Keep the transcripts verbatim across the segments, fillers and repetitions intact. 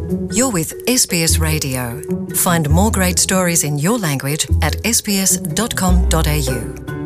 You're with es bí es Radio. Find more great stories in your language at es bí es dot com dot a u.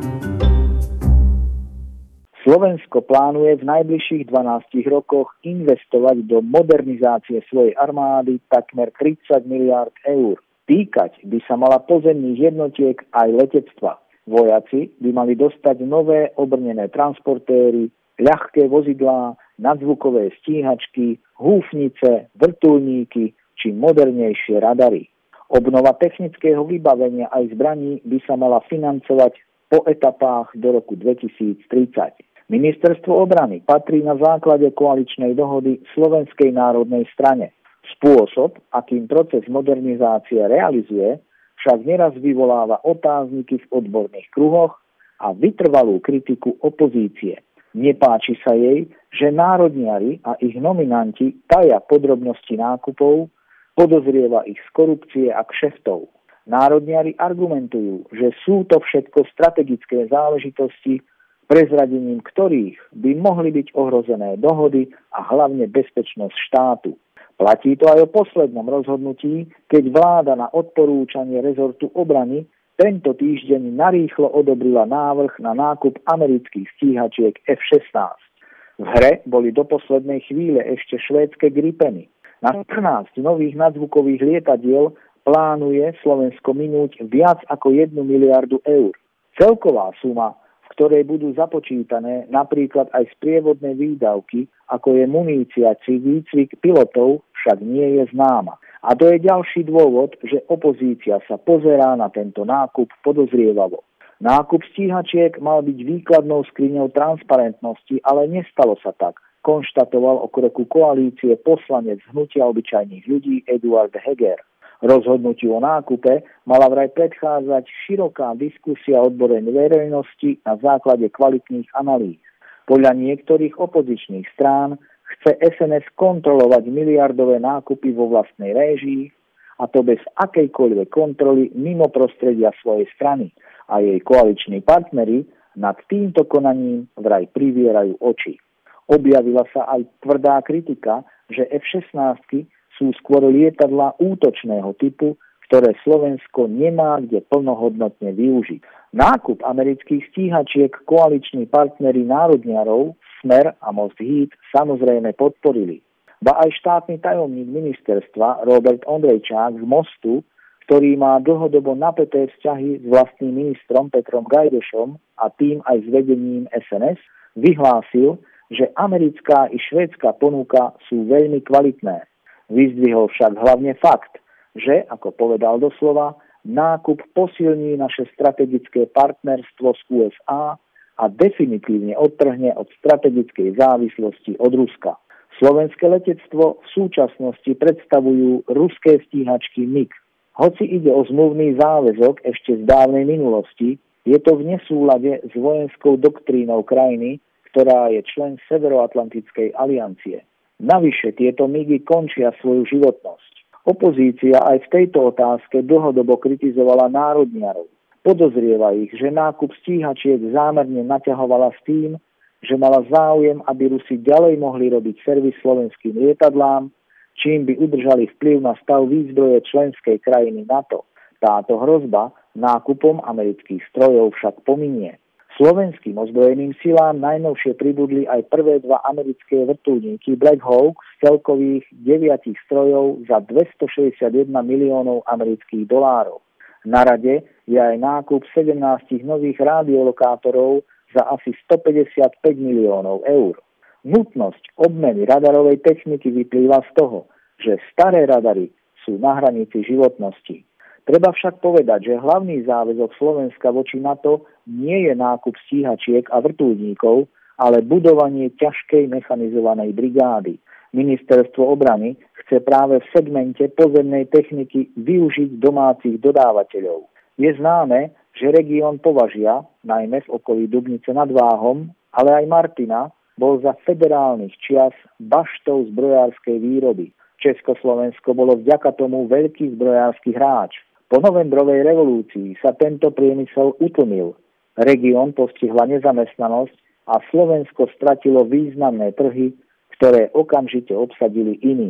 Slovensko plánuje v najbližších dvanástich rokoch investovať do modernizácie svojej armády takmer tridsať miliárd eur. Týkať by sa mala pozemných jednotiek aj letectva. Vojaci by mali dostať nové obrnené transportéry, ľahké vozidlá, nadzvukové stíhačky, húfnice, vrtuľníky či modernejšie radary. Obnova technického vybavenia aj zbraní by sa mala financovať po etapách do roku dvetisíctridsať. Ministerstvo obrany patrí na základe koaličnej dohody Slovenskej národnej strane. Spôsob, akým proces modernizácie realizuje, však neraz vyvoláva otázniky v odborných kruhoch a vytrvalú kritiku opozície. Nepáči sa jej, že národniari a ich nominanti tajia podrobnosti nákupov, podozrieva ich z korupcie a kšeftov. Národniari argumentujú, že sú to všetko strategické záležitosti, prezradením ktorých by mohli byť ohrozené dohody a hlavne bezpečnosť štátu. Platí to aj o poslednom rozhodnutí, keď vláda na odporúčanie rezortu obrany tento týždeň narýchlo odobrila návrh na nákup amerických stíhačiek ef šestnásť. V hre boli do poslednej chvíle ešte švédske Gripeny. Na štrnásť nových nadzvukových lietadiel plánuje Slovensko minúť viac ako jednu miliardu eur. Celková suma, v ktorej budú započítané napríklad aj sprievodné výdavky, ako je munícia či výcvik pilotov, však nie je známa. A to je ďalší dôvod, že opozícia sa pozerá na tento nákup podozrievavo. Nákup stíhačiek mal byť výkladnou skriňou transparentnosti, ale nestalo sa tak, konštatoval o kroku koalície poslanec Hnutia obyčajných ľudí Eduard Heger. Rozhodnutiu o nákupe mala vraj predchádzať široká diskusia odbornej verejnosti na základe kvalitných analýz. Podľa niektorých opozičných strán chce es en es kontrolovať miliardové nákupy vo vlastnej réžii, a to bez akejkoľvek kontroly mimo prostredia svojej strany, a jej koaliční partneri nad týmto konaním vraj privierajú oči. Objavila sa aj tvrdá kritika, že ef šestnásť sú skôr lietadlá útočného typu, ktoré Slovensko nemá kde plnohodnotne využiť. Nákup amerických stíhačiek koaliční partneri národniarov Smer a Most Híd samozrejme podporili. Ba aj štátny tajomník ministerstva Robert Ondrejčák z Mostu, ktorý má dlhodobo napäté vzťahy s vlastným ministrom Petrom Gajdošom a tým aj s vedením es en es, vyhlásil, že americká i švédska ponuka sú veľmi kvalitné. Vyzdvihol však hlavne fakt, že, ako povedal doslova, nákup posilní naše strategické partnerstvo s ú es á a definitívne odtrhne od strategickej závislosti od Ruska. Slovenské letectvo v súčasnosti predstavujú ruské stíhačky mig. Hoci ide o zmluvný záväzok ešte z dávnej minulosti, je to v nesúlade s vojenskou doktrínou krajiny, ktorá je člen Severoatlantickej aliancie. Navyše tieto migy končia svoju životnosť. Opozícia aj v tejto otázke dlhodobo kritizovala národniarov. Podozrieva ich, že nákup stíhačiek zámerne naťahovala s tým, že mala záujem, aby Rusi ďalej mohli robiť servis slovenským lietadlám, čím by udržali vplyv na stav výzbroje členskej krajiny NATO. Táto hrozba nákupom amerických strojov však pominie. Slovenským ozbrojeným silám najnovšie pribudli aj prvé dva americké vrtuľníky Black Hawk z celkových deviatich strojov za dvestošesťdesiatjeden miliónov amerických dolárov. Na rade je aj nákup sedemnásť nových rádiolokátorov za asi stopäťdesiatpäť miliónov eur. Nutnosť obmeny radarovej techniky vyplýva z toho, že staré radary sú na hranici životnosti. Treba však povedať, že hlavný záväzok Slovenska voči NATO nie je nákup stíhačiek a vrtuľníkov, ale budovanie ťažkej mechanizovanej brigády. Ministerstvo obrany chce práve v segmente pozemnej techniky využiť domácich dodávateľov. Je známe, že región Považia, najmä v okolí Dubnice nad Váhom, ale aj Martina, bol za federálnych čias baštou zbrojárskej výroby. Československo bolo vďaka tomu veľký zbrojársky hráč. Po novembrovej revolúcii sa tento priemysel utlmil. Región postihla nezamestnanosť a Slovensko stratilo významné trhy, ktoré okamžite obsadili iní.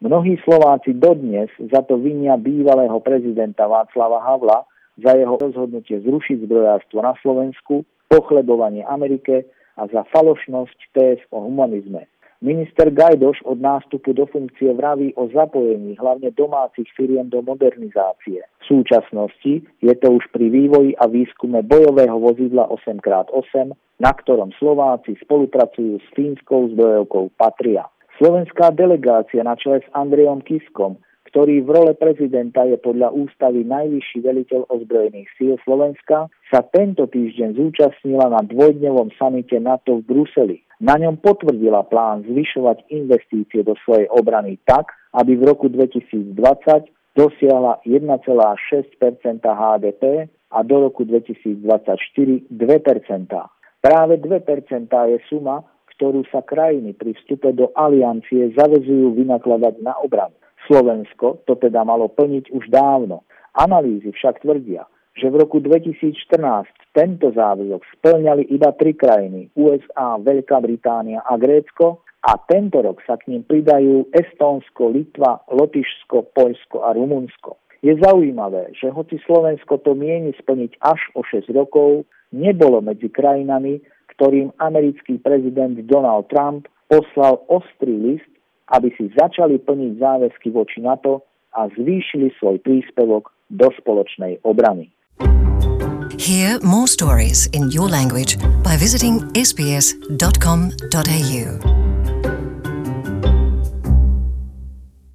Mnohí Slováci dodnes za to vinia bývalého prezidenta Václava Havla za jeho rozhodnutie zrušiť zbrojárstvo na Slovensku, pochlebovanie Amerike a za falošnosť téz o humanizme. Minister Gajdoš od nástupu do funkcie vraví o zapojení hlavne domácich firiem do modernizácie. V súčasnosti je to už pri vývoji a výskume bojového vozidla osem krát osem, na ktorom Slováci spolupracujú s fínskou zbrojovkou Patria. Slovenská delegácia na čele s Andrejom Kiskom, ktorý v role prezidenta je podľa ústavy najvyšší veliteľ ozbrojených síl Slovenska, sa tento týždeň zúčastnila na dvojdňovom samite NATO v Bruseli. Na ňom potvrdila plán zvyšovať investície do svojej obrany tak, aby v roku dvetisícdvadsať dosiahla jeden celá šesť percenta há dé pé a do roku dvetisícdvadsaťštyri dve percentá. Práve dve percentá je suma, ktorú sa krajiny pri vstupe do aliancie zaväzujú vynakladať na obranu. Slovensko to teda malo plniť už dávno. Analýzy však tvrdia, že v roku dvetisícštrnásť tento záväzok spĺňali iba tri krajiny, ú es á, Veľká Británia a Grécko, a tento rok sa k ním pridajú Estónsko, Litva, Lotyšsko, Poľsko a Rumunsko. Je zaujímavé, že hoci Slovensko to mieni splniť až o šesť rokov, nebolo medzi krajinami, ktorým americký prezident Donald Trump poslal ostrý list, aby si začali plniť záväzky voči NATO a zvýšili svoj príspevok do spoločnej obrany. Hear more stories in your language by visiting s b s dot com dot a u.